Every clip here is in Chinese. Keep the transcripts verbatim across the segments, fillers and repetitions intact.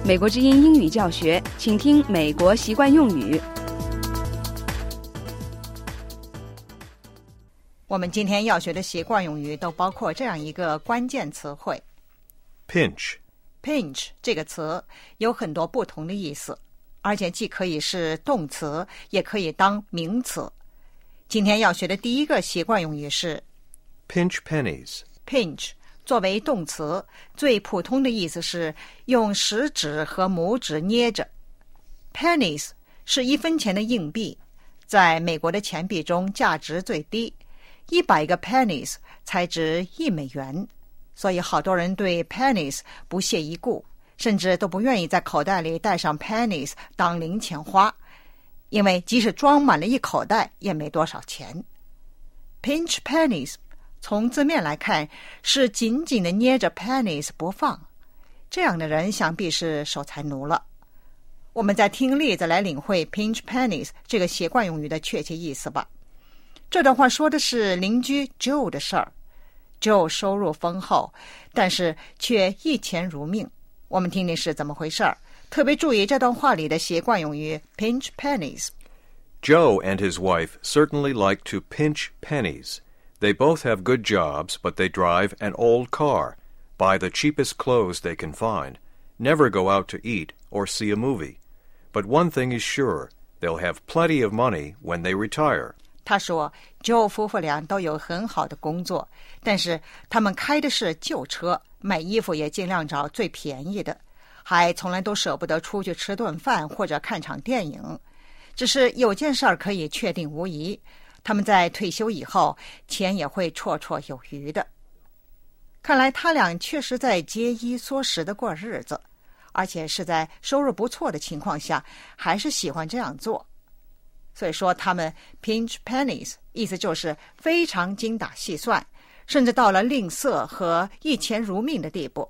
美国之音英语教学，请听美国习惯用语。 我们今天要学的习惯用语都包括这样一个关键词汇 Pinch. Pinch 这个词有很多不同的意思，而且既可以是动词，也可以当名词。今天要学的第一个习惯用语是 Pinch pennies. Pinch 作为动词，最普通的意思是用食指和拇指捏着。 Pennies 是一分钱的硬币，在美国的钱币中价值最低，一百个 pennies 才值一美元，所以好多人对 pennies 不屑一顾，甚至都不愿意在口袋里带上 pennies 当零钱花，因为即使装满了一口袋也没多少钱。 Pinch pennies 从字面来看是紧紧地捏着 pennies 不放，这样的人想必是守财奴了。我们再听例子来领会 pinch pennies 这个习惯用语的确切意思吧。这段话说的是邻居 Joe 的事儿。 Joe 收入丰厚，但是却一钱如命。我们听听是怎么回事儿，特别注意这段话里的习惯用语 pinch pennies。 Joe and his wife certainly like to pinch pennies. They both have good jobs, but they drive an old car, buy the cheapest clothes they can find, never go out to eat or see a movie. But one thing is sure, they'll have plenty of money when they retire. 他说 Joe 夫妇俩都有很好的工作，但是他们开的是旧车，买衣服也尽量找最便宜的，还从来都舍不得出去吃顿饭或者看场电影。只是有件事儿可以确定无疑，他们在退休以后钱也会绰绰有余的。看来他俩确实在节衣缩食的过日子，而且是在收入不错的情况下还是喜欢这样做。所以说他们 pinch pennies 意思就是非常精打细算，甚至到了吝啬和一钱如命的地步。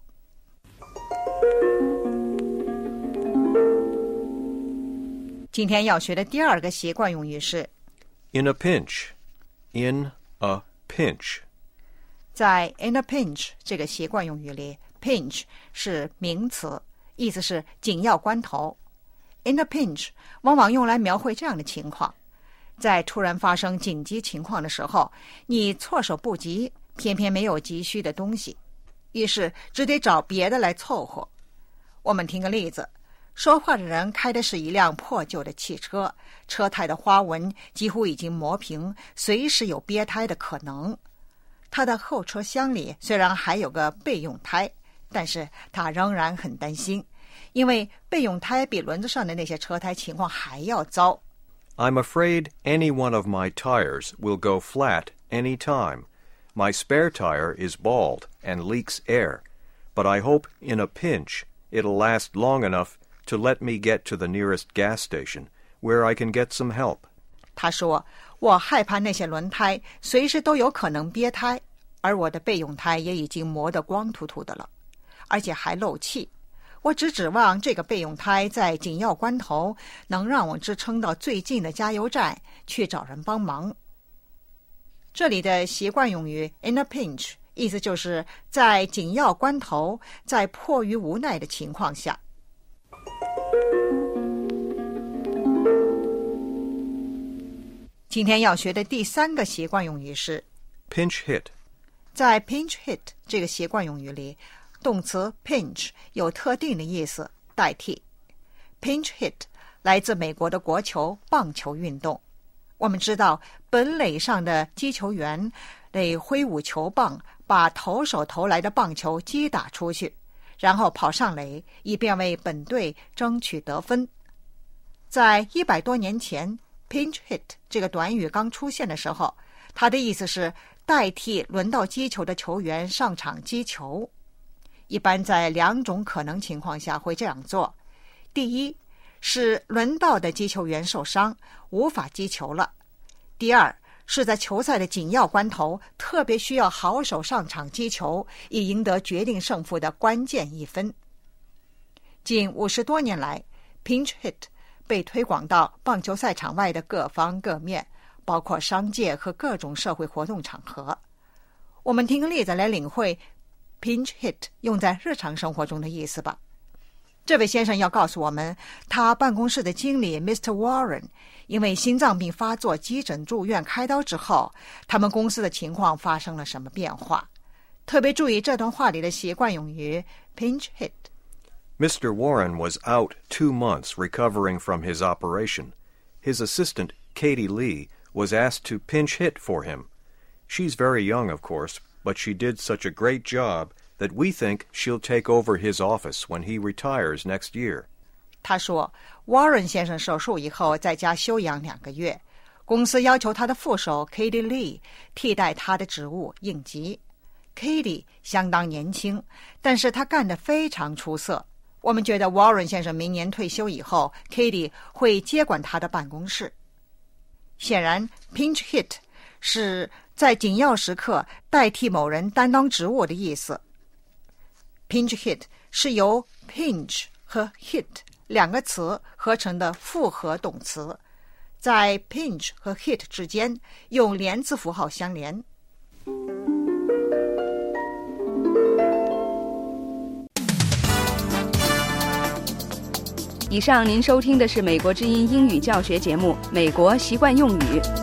今天要学的第二个习惯用语是 In a pinch. In a pinch. 在 in a pinch 这个习惯用语里， pinch 是名词，意思是紧要关头。In a pinch 往往用来描绘这样的情况，在突然发生紧急情况的时候，你措手不及，偏偏没有急需的东西，于是只得找别的来凑合。我们听个例子，说话的人开的是一辆破旧的汽车，车胎的花纹几乎已经磨平，随时有憋胎的可能。他的后车厢里虽然还有个备用胎，但是他仍然很担心，因为备用胎比轮子上的那些车胎情况还要糟。 I'm afraid any one of my tires will go flat any time. My spare tire is bald and leaks air, but I hope in a pinch it'll last long enough to let me get to the nearest gas station, where I can get some help. 他说，我害怕那些轮胎随时都有可能憋胎，而我的备用胎也已经磨得光秃秃的了，而且还漏气。我只指望这个备用胎在紧要关头能让我支撑到最近的加油站去找人帮忙。这里的习惯用语 in a pinch 意思就是在紧要关头，在迫于无奈的情况下。今天要学的第三个习惯用语是 Pinch hit. 在 pinch hit 这个习惯用语里，动词 pinch 有特定的意思代替。 pinch hit 来自美国的国球棒球运动。我们知道本垒上的击球员得挥舞球棒，把投手投来的棒球击打出去，然后跑上垒，以便为本队争取得分。在一百多年前， pinch hit 这个短语刚出现的时候，它的意思是代替轮到击球的球员上场击球。一般在两种可能情况下会这样做。第一，是轮到的击球员受伤，无法击球了。第二，是在球赛的紧要关头，特别需要好手上场击球，以赢得决定胜负的关键一分。近五十多年来， pinch hit 被推广到棒球赛场外的各方各面，包括商界和各种社会活动场合。我们听个例子来领会 pinch hit 用在日常生活中的意思吧。 这位先生要告诉我们，他办公室的经理 Mister Warren 因为心脏病发作急诊住院开刀之后，他们公司的情况发生了什么变化。特别注意这段话里的习惯用语 pinch hit。Mister Warren was out two months recovering from his operation. His assistant, Katie Lee, was asked to pinch hit for him. She's very young, of course, but she did such a great job that we think she'll take over his office when he retires next year. 他说 Warren 先生手术以后在家休养两个月，公司要求他的副手 Katie Lee 替代他的职务应急。 Katie 相当年轻，但是他干得非常出色。我们觉得 Warren 先生明年退休以后 Katie 会接管他的办公室。显然 pinch hit 是在紧要时刻代替某人担当职务的意思。Pinch hit 是由 pinch 和 hit 两个词合成的复合动词，在 pinch 和 hit 之间用连字符号相连。 以上您收听的是美国之音英语教学节目《美国习惯用语》。